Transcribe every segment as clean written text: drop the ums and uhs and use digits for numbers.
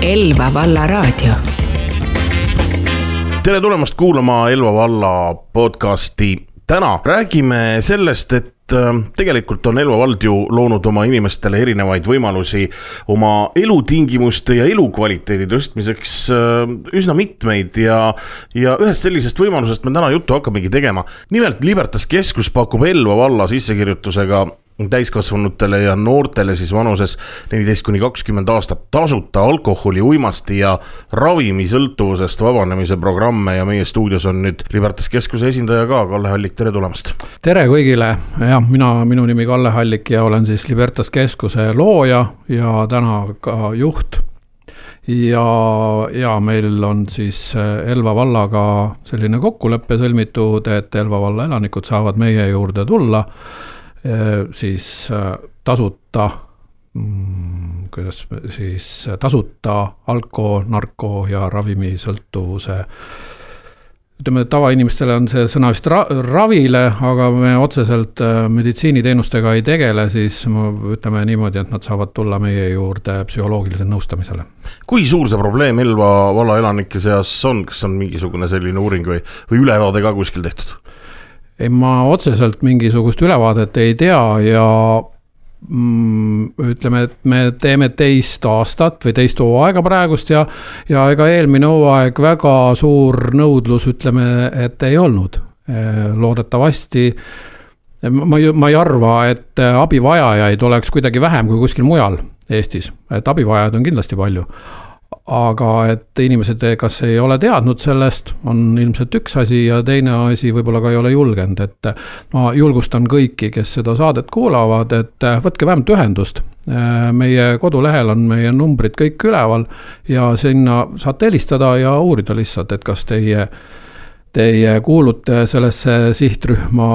Elva Valla Raadio. Tere tulemast kuulama Elva Valla podcasti. Täna räägime sellest, et tegelikult on Elva vald ju loonud oma inimestele erinevaid võimalusi oma elutingimuste ja elukvaliteedi tõstmiseks üsna mitmeid ja ühest sellisest võimalusest me täna juttu hakkamegi tegema. Nimelt Libertas Keskus pakub Elva valla sissekirjutusega täiskasvanutele ja noortele siis vanuses 14–20 aastat tasuta alkoholi, uimasti ja ravimisõltuvusest vabanemise programme ja meie stuudios on nüüd Libertas Keskuse esindaja ka, Kalle Hallik, tere tulemast. Tere kõigile, minu nimi Kalle Hallik ja olen siis Libertas Keskuse looja ja täna ka juht. Ja meil on siis Elva vallaga selline kokkuleppe sõlmitud, et Elva valla elanikud saavad meie juurde tulla siis tasuta alko, narko ja ravimisõltuvuse. Ütleme, tavainimestele on see sõna vist ravile, aga me otseselt meditsiiniteenustega ei tegele, siis ütleme niimoodi, et nad saavad tulla meie juurde psühholoogilisele nõustamisele. Kui suur see probleem Elva valla elanike seas on? Kas on mingisugune selline uuring või ülevaade ka kuskil tehtud? Ei, ma otseselt mingisugust ülevaadet ei tea ja ütleme, et me teeme teist aastat või teist hooaega praegust ja ega eelmine hooaeg väga suur nõudlus, ütleme, et ei olnud. Loodetavasti, ma ei arva, et abivajajaid oleks kuidagi vähem kui kuskil mujal Eestis, et abivajajad on kindlasti palju. Aga et inimesed kas ei ole teadnud sellest, on ilmselt üks asi ja teine asi võib-olla ka ei ole julgenud, et ma julgustan kõiki, kes seda saadet kuulavad, et võtke vähemalt ühendust. Meie kodulehel on meie numbrid kõik üleval ja sinna saate helistada ja uurida lihtsalt, et kas teie kuulute sellesse sihtrühma,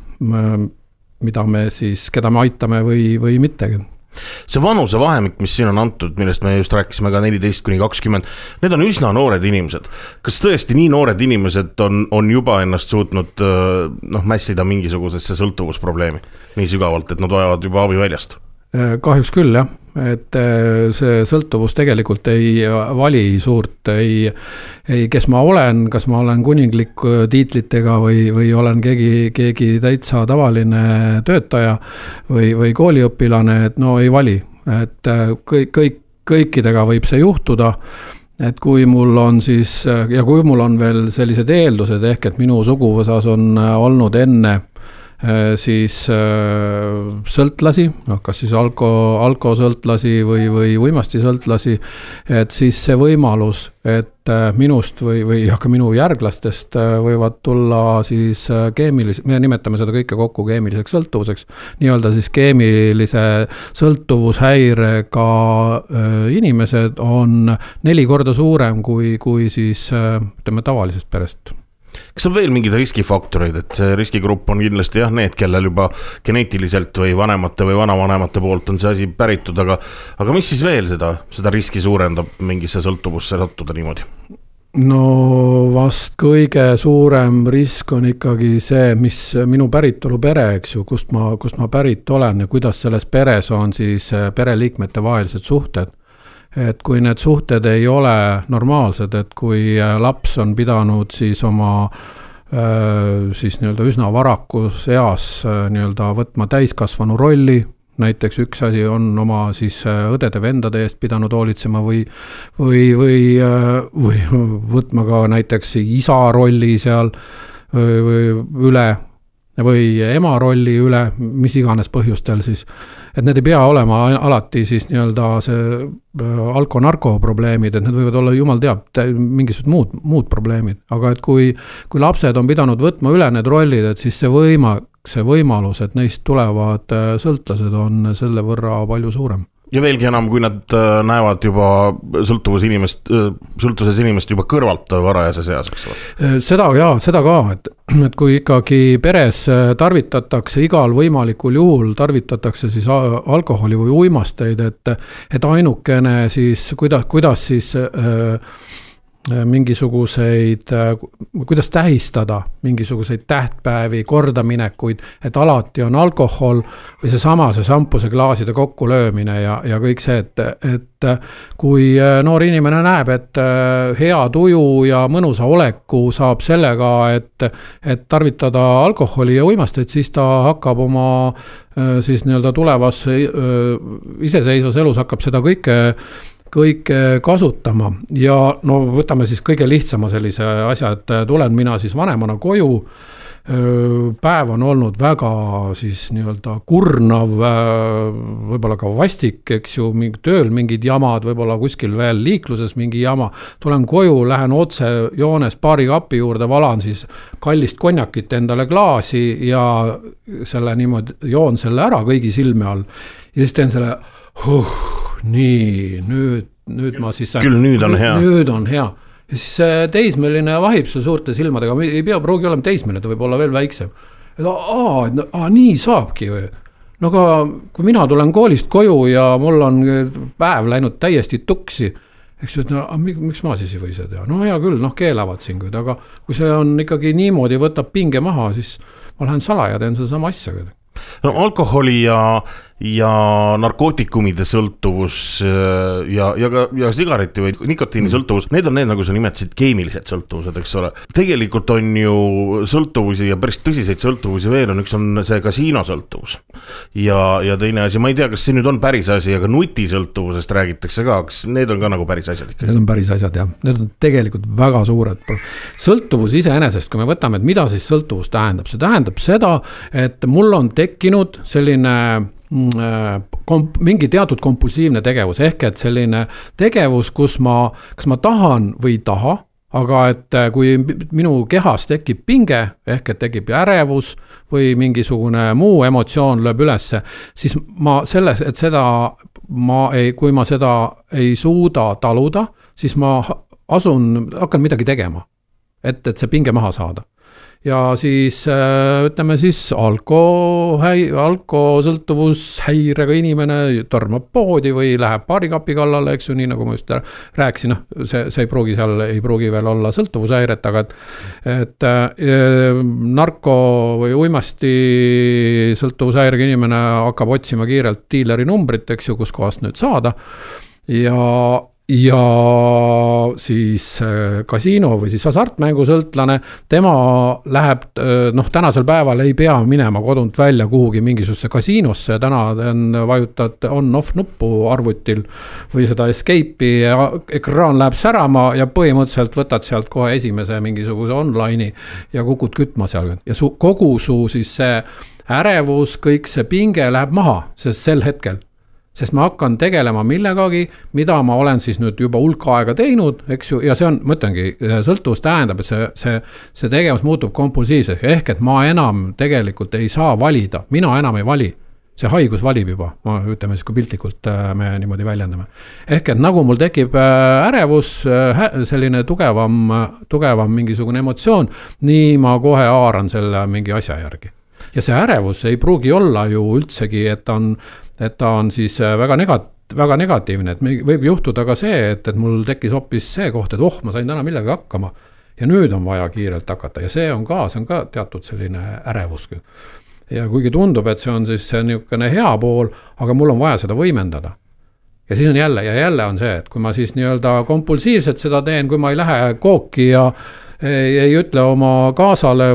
keda me aitame või mittegi. See vanuse vahemik, mis siin on antud, millest me just rääkisime ka 14–20, need on üsna noored inimesed. Kas tõesti nii noored inimesed on juba ennast suutnud mässida mingisugusesse sõltuvusprobleemi nii sügavalt, et nad vajavad juba abi väljast? Kahjuks küll, jah. Et see sõltuvus tegelikult ei vali suurt, kes ma olen, kas ma olen kuninglik tiitlitega või olen keegi täitsa tavaline töötaja või kooliõpilane, et no ei vali. Et kõikidega võib see juhtuda, et kui mul on siis, ja kui mul on veel sellised eeldused, ehk et minu suguvõsas on olnud enne siis sõltlasi, kas siis alkosõltlasi või uimastisõltlasi, et siis see võimalus, et minust või ka minu järglastest võivad tulla siis me nimetame seda kõike kokku keemiliseks sõltuvuseks, nii-öelda siis keemilise sõltuvushäirega inimesed on 4 korda suurem kui siis tavalisest perest. Kas on veel mingid riskifaktoreid, et see riskigrupp on kindlasti need, kellel juba geneetiliselt või vanemate või vanavanemate poolt on see asi päritud, aga mis siis veel seda riski suurendab mingisse sõltuvusse sattuda niimoodi? No vast kõige suurem risk on ikkagi see, mis minu päritolu pere, eks ju, kust ma pärit olen ja kuidas selles peres on siis pereliikmete vahelised suhted. Et kui need suhted ei ole normaalsed, et kui laps on pidanud siis oma siis nii-öelda üsna varakus eas nii-öelda võtma täiskasvanu rolli, näiteks üks asi on oma siis õdede-vendade eest pidanud hoolitsema või võtma ka näiteks isa rolli seal üle või ema rolli üle, mis iganes põhjustel siis. Et need ei pea olema alati siis nii-öelda see alko-narko probleemid, et need võivad olla jumal teab mingisugused muud probleemid. Aga et kui lapsed on pidanud võtma üle need rollid, et siis see võimalus, et neist tulevad sõltlased on selle võrra palju suurem. Ja veelgi enam, kui nad näevad juba sõltuvuses inimest juba kõrvalt varajase seas. Seda ka, et kui ikkagi peres tarvitatakse igal võimalikul juhul, tarvitatakse siis alkoholi või uimasteid, et ainukene siis, kuidas siis mingisuguseid, kuidas tähistada mingisuguseid tähtpäevi, kordaminekuid, et alati on alkohol või see šampuse klaaside kokkulöömine ja kõik see, et kui noor inimene näeb, et hea tuju ja mõnusa oleku saab sellega, et tarvitada alkoholi ja uimasteid, siis ta hakkab oma siis nii-öelda tulevas iseseisvas elus hakkab seda kõike kasutama ja no võtame siis kõige lihtsama sellise asja, et tulen mina siis vanemana koju, päev on olnud väga siis nii-öelda kurnav, võib-olla ka vastik, eks ju, tööl mingid jamad, võib-olla kuskil veel liikluses mingi jama, tulen koju, lähen otse joones paari kapi juurde, valan siis kallist konjakit endale klaasi ja selle niimoodi joon selle ära kõigi silme all ja siis teen selle nii, nüüd ma siis küll nüüd on hea. Nüüd on hea. Ja siis teismeline vahib seal suurte silmadega, ei pea pruugi olema teismeline, ta võib olla veel väiksem. Nii saabki või? No aga kui mina tulen koolist koju ja mul on päev läinud täiesti tuksi, eks ju, et miks ma siis ei või seda teha? No hea küll, keelavad siin küll, aga kui see on ikkagi niimoodi, võtab pinge maha, siis ma lähen salaja, teen seda sama asja. No, alkoholi ja narkootikumide sõltuvus ja sigareti või nikotiini sõltuvus, need on need, nagu sa nimetasid, keemilised sõltuvused, eks ole. Tegelikult on ju sõltuvusi ja päris tõsiseid sõltuvusi veel on, üks on see kasiino sõltuvus. Ja teine asi, ma ei tea, kas see nüüd on päris asi, aga nutisõltuvusest räägitakse ka, kas need on ka nagu päris asjad ikkagi? Need on päris asjad, jah. Need on tegelikult väga suured. Sõltuvus iseenesest, kui me võtame, et mida siis sõltuvus tähendab? See tähendab seda, et mul on tekkinud selline mingi teatud kompulsiivne tegevus, ehk et selline tegevus, kus kas ma tahan või ei taha, aga et kui minu kehas tekib pinge, ehk et tekib ärevus või mingisugune muu emotsioon lööb ülesse, siis kui ma seda ei suuda taluda, siis ma hakkan midagi tegema, et see pinge maha saada. Ja siis ütleme siis alkosõltuvushäirega inimene tormab poodi või läheb paarikapi kallale, eks ju, nii nagu ma just rääkisin, see ei pruugi veel olla sõltuvushäiret, aga et narko või uimasti sõltuvushäirega inimene hakkab otsima kiirelt diileri numbrit, eks ju, kus kohast nüüd saada ja siis kasiino või siis hasartmängusõltlane, tema läheb, tänasel päeval ei pea minema kodunt välja kuhugi mingisugusesse kasiinosse, täna vajutad on-off nuppu arvutil või seda escape'i ja ekraan läheb särama ja põhimõtteliselt võtad sealt kohe esimese mingisuguse online'i ja kukud kütma seal ja kogu su siis see ärevus, kõik see pinge läheb maha, sest sel hetkel. Sest ma hakkan tegelema millegagi, mida ma olen siis nüüd juba hulka aega teinud, eks ju, ja see on, mõtlengi, sõltuvus tähendab, et see tegevus muutub kompulsiivseks, ehk et ma enam tegelikult ei saa valida, mina enam ei vali, see haigus valib juba, ma ütleme siis, kui piltlikult me niimoodi väljendame. Ehk et nagu mul tekib ärevus, selline tugevam mingisugune emotsioon, nii ma kohe haaran selle mingi asja järgi. Ja see ärevus ei pruugi olla ju üldsegi, et ta on siis väga negatiivne, et võib juhtuda ka see, et mul tekkis hoopis see koht, et ma sain täna millega hakkama ja nüüd on vaja kiirelt hakata ja see on ka teatud selline ärevus. Ja kuigi tundub, et see on siis niisugune hea pool, aga mul on vaja seda võimendada. Ja siis on jälle on see, et kui ma siis nii-öelda kompulsiivselt seda teen, kui ma ei lähe kooki ja ei ütle oma kaasale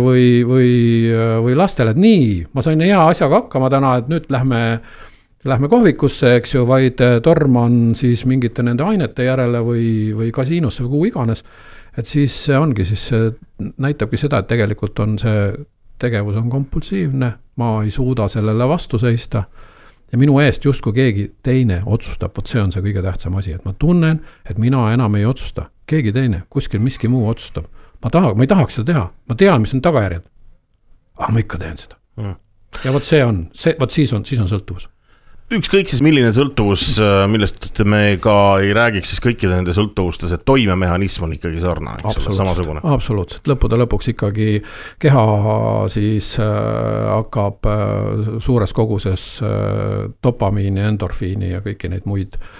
või lastele, et nii, ma sain hea asjaga hakkama täna, et nüüd lähme kohvikusse, eks ju, vaid torman siis mingite nende ainete järele või kasiinosse või kuhu iganes. Et siis ongi, siis näitabki seda, et tegelikult on see tegevus on kompulsiivne, ma ei suuda sellele vastu seista ja minu eest justkui keegi teine otsustab, vot see on see kõige tähtsam asi, et ma tunnen, et mina enam ei otsusta, keegi teine, kuskil miski muu otsustab. Ma ei tahaks seda teha, ma tean, mis on tagajärjed, aga ma ikka teen seda. Ja vot siis on sõltuvus. Ükskõik siis milline sõltuvus, millest me ka ei räägiks, siis kõikide nende sõltuvustes, et toimemehhanism on ikkagi sarnane, samasugune. Absoluutselt, lõpuks ikkagi keha siis hakkab suures koguses dopamiini, endorfiini ja kõiki neid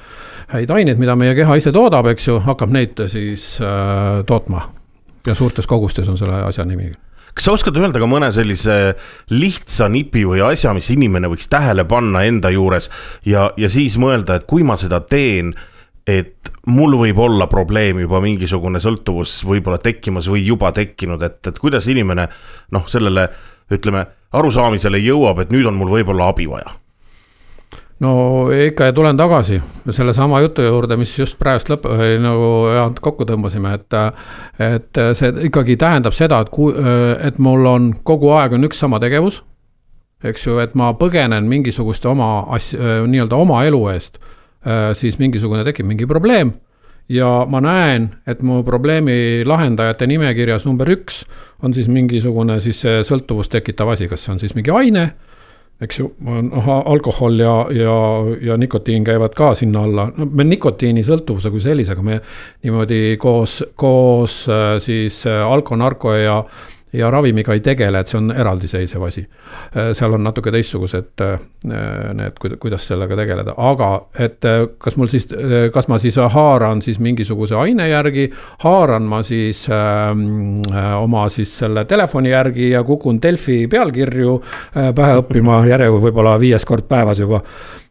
häid aineid, mida meie keha ise toodab, eks ju, hakkab neid siis tootma. Ja suurtes kogustes on selle asja nimi. Kas sa oskad öelda ka mõne sellise lihtsa nipi või asja, mis inimene võiks tähele panna enda juures ja siis mõelda, et kui ma seda teen, et mul võib olla probleem juba mingisugune sõltuvus võib-olla tekkimas või juba tekkinud, et kuidas inimene sellele, ütleme, arusaamisele jõuab, et nüüd on mul võib-olla abi vaja? No ikka tulen tagasi selle sama jutu juurde, mis just praegust kokku tõmbasime, et see ikkagi tähendab seda, et mul on kogu aeg on üks sama tegevus, eks ju, et ma põgenen mingisuguste oma elu eest, siis mingisugune tekib mingi probleem ja ma näen, et mu probleemi lahendajate nimekirjas number 1 on siis mingisugune siis sõltuvust tekitav asi, kas see on siis mingi aine, eks ju, alkohol ja nikotiin käivad ka sinna alla. No, me nikotiini sõltuvuse kui sellisega me niimoodi koos siis alko, narko ja ravimiga ei tegele, et see on eraldiseisev asi. Seal on natuke teistsugused need, kuidas sellega tegeleda. Aga et kas ma siis haaran siis mingisuguse aine järgi, haaran ma siis oma siis selle telefoni järgi ja kukun Delfi pealkirju pähe õppima järjegu võib-olla 5 kord päevas juba.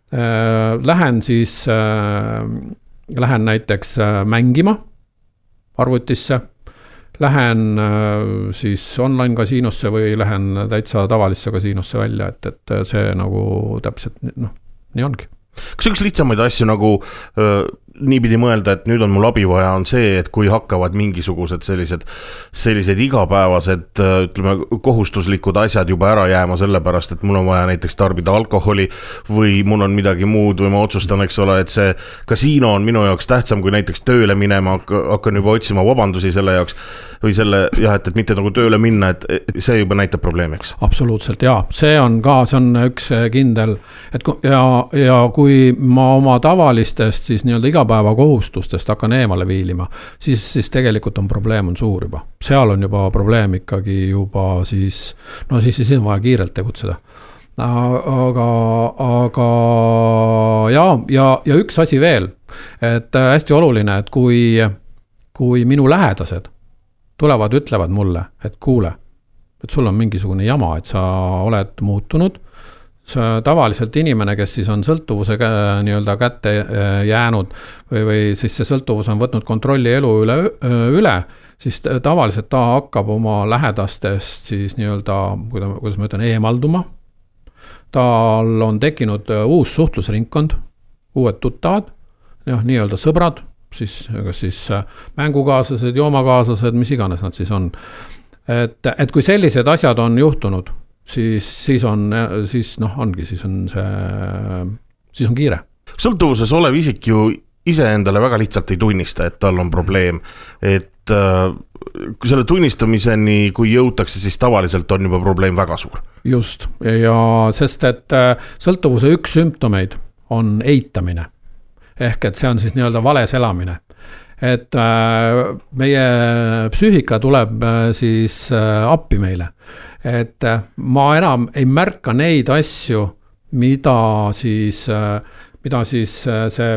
Lähen näiteks mängima arvutisse, lähen siis online kasiinosse või lähen täitsa tavalisse kasiinosse välja, et see nagu täpselt, nii ongi. Kas üks lihtsamaid asju nagu niipidi mõelda, et nüüd on mul abi vaja, on see, et kui hakkavad mingisugused sellised igapäevased, ütleme, kohustuslikud asjad juba ära jääma sellepärast, et mul on vaja näiteks tarbida alkoholi või mul on midagi muud või ma otsustan, eks ole, et see kasiino on minu jaoks tähtsam kui näiteks tööle minema, hakkan juba otsima vabandusi selle jaoks või selle, et mitte nagu tööle minna, et see juba näitab probleemi, eks? Absoluutselt, jaa. See on üks kindel, et ja kui ma oma tavalistest siis nii-öelda igapäeva kohustustest hakkan eemale viilima, siis tegelikult on probleem on suur juba. Seal on juba probleem ikkagi juba siis on vaja kiirelt tegutseda. Aga ja üks asi veel, et hästi oluline, et kui minu lähedased tulevad, ütlevad mulle, et kuule, et sul on mingisugune jama, et sa oled muutunud, tavaliselt inimene, kes siis on sõltuvuse nii-öelda kätte jäänud või siis see sõltuvus on võtnud kontrolli elu üle, siis tavaliselt ta hakkab oma lähedastest siis nii-öelda, kuidas ma ütlen, eemalduma. Tal on tekkinud uus suhtlusringkond, uued tuttavad, nii-öelda sõbrad, siis mängukaaslased, joomakaaslased, mis iganes nad siis on. Et kui sellised asjad on juhtunud, siis on kiire. Sõltuvuses olev isik ju iseendale väga lihtsalt ei tunnista, et tal on probleem, et kui selle tunnistamiseni, kui jõutakse, siis tavaliselt on juba probleem väga suur. Just, ja sest et sõltuvuse üks sümptomeid on eitamine. Ehk et see on siis nii-öelda vales elamine. Et meie psüühika tuleb siis appi meile. Et ma enam ei märka neid asju, mida siis see,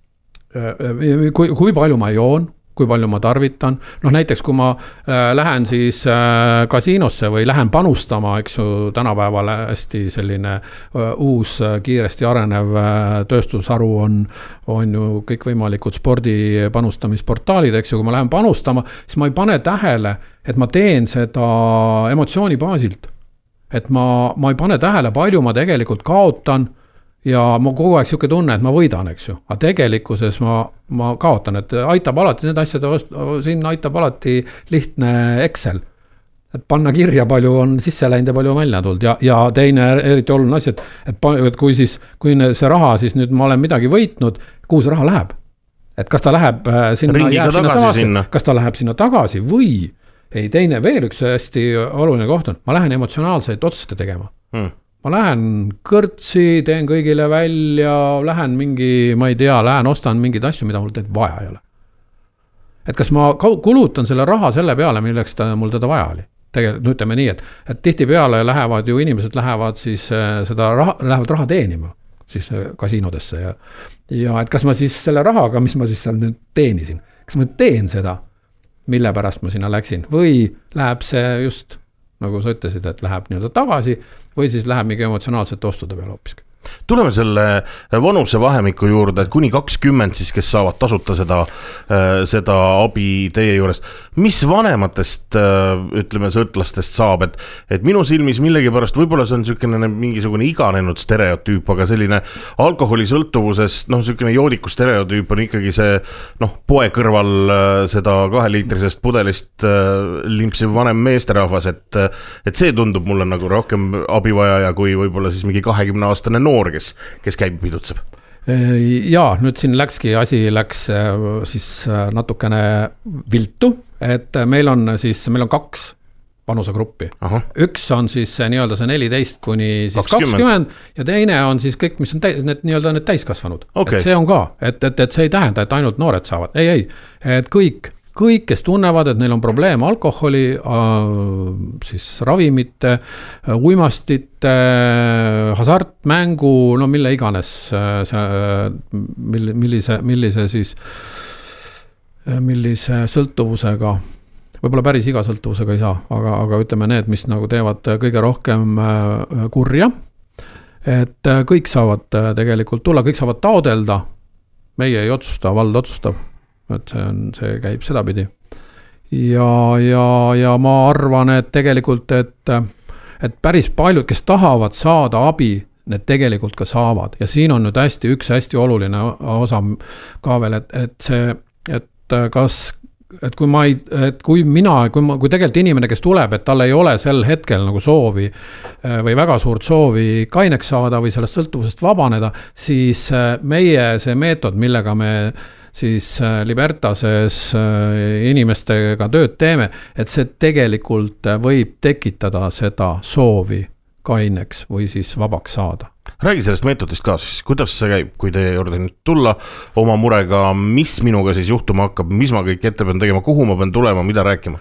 kui palju ma joon, kui palju ma tarvitan. Näiteks kui ma lähen siis kasiinosse või lähen panustama, eks ju, tänapäeval hästi selline uus kiiresti arenev tööstusharu on ju kõikvõimalikud spordi panustamisportaalid, eks ju, kui ma lähen panustama, siis ma ei pane tähele, et ma teen seda emotsiooni baasilt. Et ma ei pane tähele, palju ma tegelikult kaotan ja ma kogu aeg siuke tunne, et ma võidan, eks ju. Aga tegelikkuses ma kaotan, et aitab alati need asjad, siin aitab alati lihtne Excel. Et panna kirja, palju on sisse läinud ja palju on välja tulnud. Ja teine eriti oluline asi, et kui see raha, siis nüüd ma olen midagi võitnud, kuhu see raha läheb? Et kas ta läheb sinna, kas ta läheb sinna tagasi või ei, teine veel üks hästi oluline koht on, ma lähen emotsionaalseid otsuste tegema. Ma lähen kõrtsi, teen kõigile välja, lähen lähen ostan mingid asju, mida mul teed vaja ei ole. Et kas ma kulutan selle raha selle peale, milleks mul teda vaja oli? Tegelikult ütleme nii, et tihti peale inimesed lähevad siis lähevad raha teenima. siis kasiinodesse ja et kas ma siis selle rahaga, mis ma siis seal nüüd teenisin, kas ma teen seda, mille pärast ma sinna läksin või läheb see just, nagu sa ütlesid, et läheb nii-öelda tagasi või siis läheb mingi emotsionaalsete ostude peale hoopiski. Tuleme selle vanuse vahemiku juurde, et kuni 20 siis, kes saavad tasuta seda abi teie juures. Mis vanematest, ütleme, sõltlastest saab, et minu silmis millegipärast, võib-olla see on mingisugune iganenud stereotüüp, aga selline alkoholisõltuvusest, selline joodiku stereotüüp on ikkagi see, poe kõrval seda 2-liitrisest pudelist limpsiv vanem meesterahvas, et see tundub mulle nagu rohkem abivajaja kui võib-olla siis mingi 20-aastane noor, kes käib pidutseb. Jaa, nüüd siin asi läks siis natukene viltu, et meil on 2 vanusegruppi. Üks on siis nii-öelda see 14 kuni siis 20 ja teine on siis kõik, mis on need nii-öelda need täiskasvanud. Okay. Et see on ka, et see ei tähenda, et ainult noored saavad. Ei, et kõik, kes tunnevad, et neil on probleem alkoholi, siis ravimite, uimastite, hasartmängu, mille iganes, millise sõltuvusega, võib-olla päris iga sõltuvusega ei saa, aga ütleme need, mis nagu teevad kõige rohkem kurja, et kõik saavad tegelikult tulla, kõik saavad taodelda, meie ei otsusta, vald otsustab. Et see käib sedapidi. Ja ma arvan, et tegelikult, et päris paljud, kes tahavad saada abi, need tegelikult ka saavad. Ja siin on nüüd üks hästi oluline osa ka veel, kui tegelikult inimene, kes tuleb, et tal ei ole sel hetkel nagu soovi või väga suurt soovi kaineks saada või sellest sõltuvusest vabaneda, siis meie see meetod, millega me siis Libertases inimestega tööd teeme, et see tegelikult võib tekitada seda soovi kaineks või siis vabaks saada. Räägi sellest meetodist ka siis, kuidas see käib, kui teie juurde nüüd tulla oma murega, mis minuga siis juhtuma hakkab, mis ma kõik ette pean tegema, kuhu ma pean tulema, mida rääkima?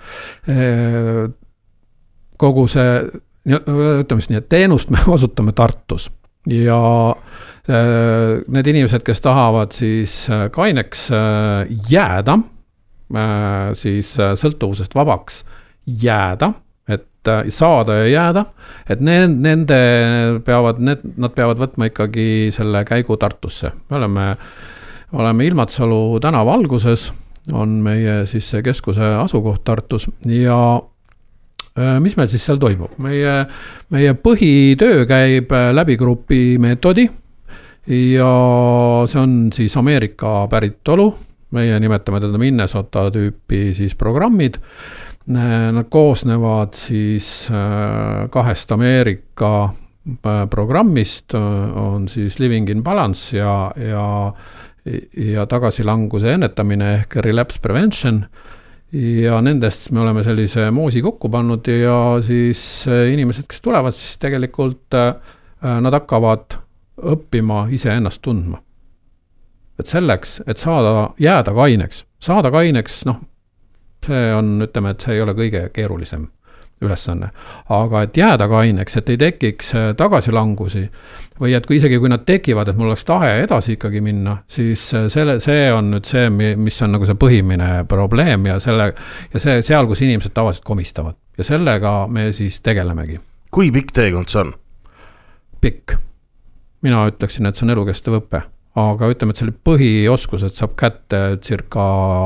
Kogu see, ütleme nii, et teenust me osutame Tartus ja need inimesed, kes tahavad siis kaineks jääda, siis sõltuvusest vabaks jääda, et saada ja jääda, et nad peavad võtma ikkagi selle käigu Tartusse. Me oleme Ilmatsalu tänava alguses, on meie siis keskuse asukoht Tartus ja mis meil siis seal toimub? Meie põhitöö käib läbi grupi meetodi ja see on siis Ameerika päritolu, meie nimetame teda Minnesota tüüpi siis programmid. Nad koosnevad siis 2 Ameerika programmist, on siis Living in Balance ja tagasilanguse ennetamine ehk relapse prevention. Ja nendest me oleme sellise moosi kokku pannud ja siis inimesed, kes tulevad, siis tegelikult nad hakkavad õppima ise ennast tundma. Et selleks, et jääda kaineks, see on, ütleme, et see ei ole kõige keerulisem ülesanne. Aga et jääda kaineks, et ei tekiks tagasilangusi või et isegi kui nad tekivad, et mul oleks tahe edasi ikkagi minna, siis see on nüüd see, mis on nagu see põhimine probleem ja see seal, kus inimesed tavaliselt komistavad. Ja sellega me siis tegelemegi. Kui pikk teekond see on? Pikk. Mina ütleksin, et see on elukestev õppe. Aga ütleme, et selle põhioskused saab kätte circa,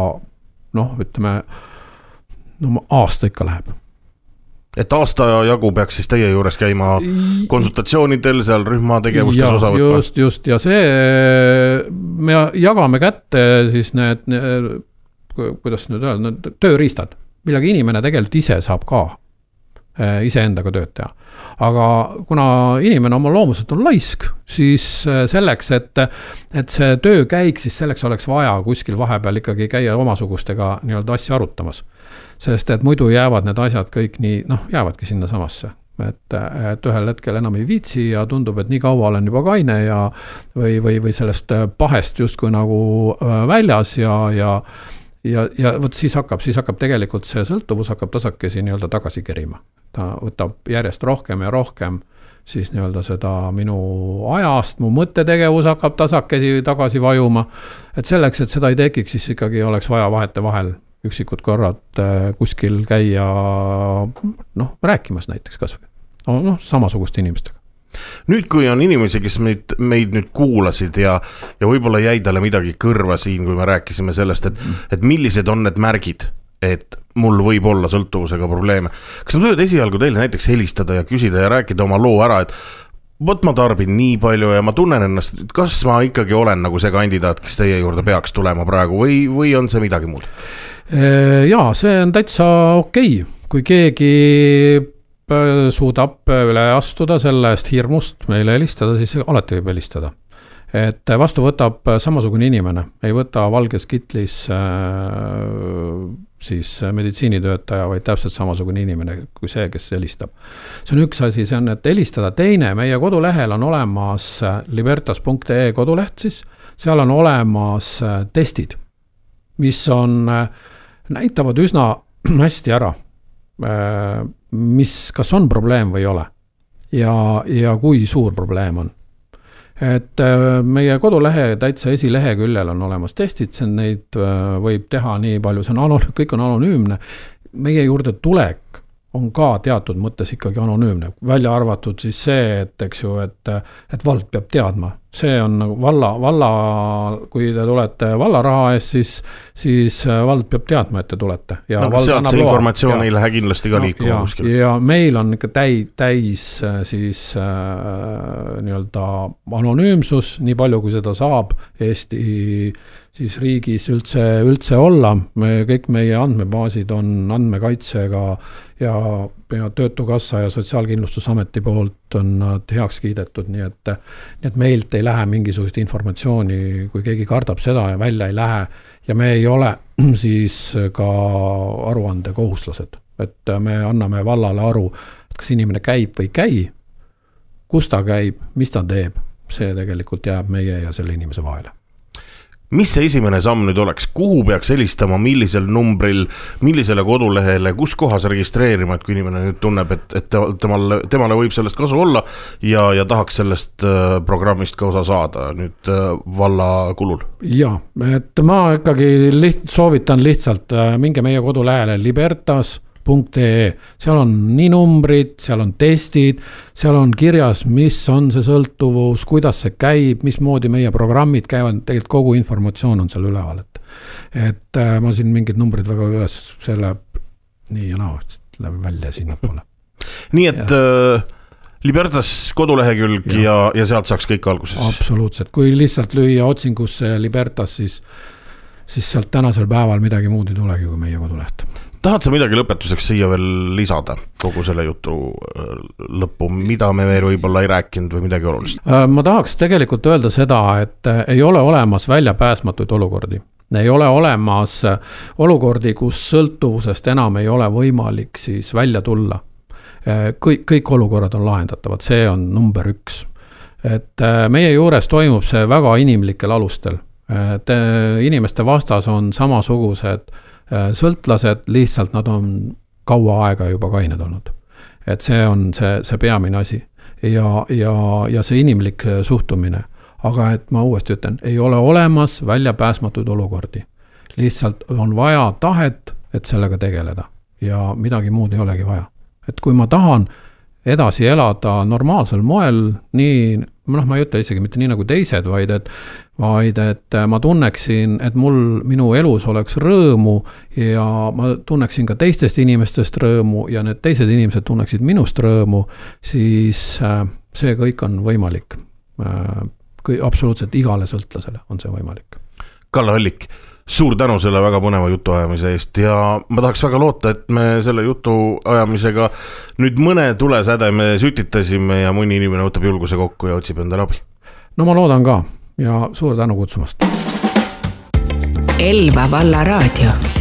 aasta ikka läheb. Et aasta jagu peaks siis teie juures käima konsultatsioonidel, seal rühma tegevustes osa võtma? Just, ja see, me jagame kätte siis need, kuidas nüüd öelda, tööriistad, millega inimene tegelikult ise saab ka iseendaga tööd teha. Aga kuna inimene oma loomuselt on laisk, siis selleks, et see töö käiks, siis selleks oleks vaja kuskil vahepeal ikkagi käia omasugustega nii-öelda asja arutamas. Sest et muidu jäävad need asjad kõik nii, jäävadki sinna samasse. Et ühel hetkel enam ei viitsi ja tundub, et nii kaua olen juba kaine või sellest pahest justkui nagu väljas ja võt siis hakkab tegelikult see sõltuvus hakkab tasakesi nii-öelda tagasi kerima. Ta võtab järjest rohkem ja rohkem siis nii-öelda seda minu ajast, mu mõttetegevus hakkab tasakesi tagasi vajuma. Et selleks, et seda ei tekiks, siis ikkagi oleks vaja vahete vahel üksikud korrad kuskil käia rääkimas näiteks kas või. Samasuguste inimestega. Nüüd, kui on inimesi, kes meid nüüd kuulasid ja võib-olla jäi talle midagi kõrva siin, kui me rääkisime sellest, et millised on need märgid, et mul võib olla sõltuvusega probleeme. Kas nad võivad esialgu teile näiteks helistada ja küsida ja rääkida oma loo ära, et võt ma tarbin nii palju ja ma tunnen ennast, kas ma ikkagi olen nagu see kandidaat, kes teie juurde peaks tulema praegu või on see midagi muud? Jaa, see on täitsa okei. Kui keegi suudab üle astuda sellest hirmust meile helistada, siis alati võib helistada. Et vastu võtab samasugune inimene, ei võta valges kitlis siis meditsiinitöötaja, vaid täpselt samasugune inimene kui see, kes helistab. See on üks asi, see on, et helistada. Teine, meie kodulehel on olemas libertas.ee koduleht siis, seal on olemas testid, mis näitavad üsna hästi ära, kas on probleem või ei ole ja kui suur probleem on. Et meie kodulehe täitsa esileheküljel on olemas testid, neid võib teha nii palju, kõik on anonüümne. Meie juurde tulek on ka teatud mõttes ikkagi anonüümne, välja arvatud siis see, et vald peab teadma. See on nagu kui te tulete vallaraha eest, siis vald peab teadma, et te tulete. Ja sealt see informatsioon ei lähe kindlasti ka liikuma kuskil. Ja meil on ikka täis siis nii-öelda anonüümsus, nii palju kui seda saab Eesti siis riigis üldse olla. Kõik meie andmebaasid on andmekaitsega ja Töötukassa ja Sotsiaalkindlustusameti poolt on nad heaks kiidetud, nii et meilt ei lähe mingisugust informatsiooni, kui keegi kardab seda ja välja ei lähe ja me ei ole siis ka aruande kohuslased, et me anname vallale aru, et kas inimene käib või ei käi, kus ta käib, mis ta teeb, see tegelikult jääb meie ja selle inimese vahele. Mis see esimene samm nüüd oleks? Kuhu peaks helistama, millisel numbril, millisele kodulehele, kus kohas registreerima, et kui inimene nüüd tunneb, et temale võib sellest kasu olla ja tahaks sellest programmist ka osa saada nüüd valla kulul? Jaa, et ma ikkagi soovitan lihtsalt minge meie kodulehele libertas.ee. Seal on nii numbrid, seal on testid, seal on kirjas, mis on see sõltuvus, kuidas see käib, mismoodi meie programmid käivad, tegelikult kogu informatsioon on seal üleval. Et ma siin mingid numbrid väga üles, see läheb nii ja naa, läheb välja sinna poole. Nii et Libertas kodulehekülg ja sealt saaks kõik alguses? Absoluutselt, kui lihtsalt lüüa otsingusse Libertas, siis sealt tänasel päeval midagi muud ei tulegi kui meie koduleht. Tahad sa midagi lõpetuseks siia veel lisada kogu selle jutu lõppu, mida me veel võib-olla ei rääkinud või midagi olulist? Ma tahaks tegelikult öelda seda, et ei ole olemas väljapääsmatuid olukordi. Ei ole olemas olukordi, kus sõltuvusest enam ei ole võimalik siis välja tulla. Kõik olukorrad on lahendatavad, see on number 1. Et meie juures toimub see väga inimlikel alustel. Et inimeste vastas on samasugused sõltlased, lihtsalt nad on kaua aega juba kained olnud. Et see on see peamine asi ja see inimlik suhtumine. Aga et ma uuesti ütlen, ei ole olemas väljapääsmatud olukordi. Lihtsalt on vaja tahet, et sellega tegeleda ja midagi muud ei olegi vaja. Et kui ma tahan edasi elada normaalsel moel, nii, ma ei ütle isegi mitte nii nagu teised, vaid et ma tunneksin, et minu elus oleks rõõmu ja ma tunneksin ka teistest inimestest rõõmu ja need teised inimesed tunneksid minust rõõmu, siis see kõik on võimalik. Absoluutselt igale sõltlasele on see võimalik. Kalle Allik, suur tänu selle väga põneva jutuajamise eest ja ma tahaks väga loota, et me selle jutuajamisega nüüd mõne tulesäde me sütitasime ja mõni inimene võtab julguse kokku ja otsib endale abi. No ma loodan ka ja suur tänu kutsumast. Elva Valla Raadio.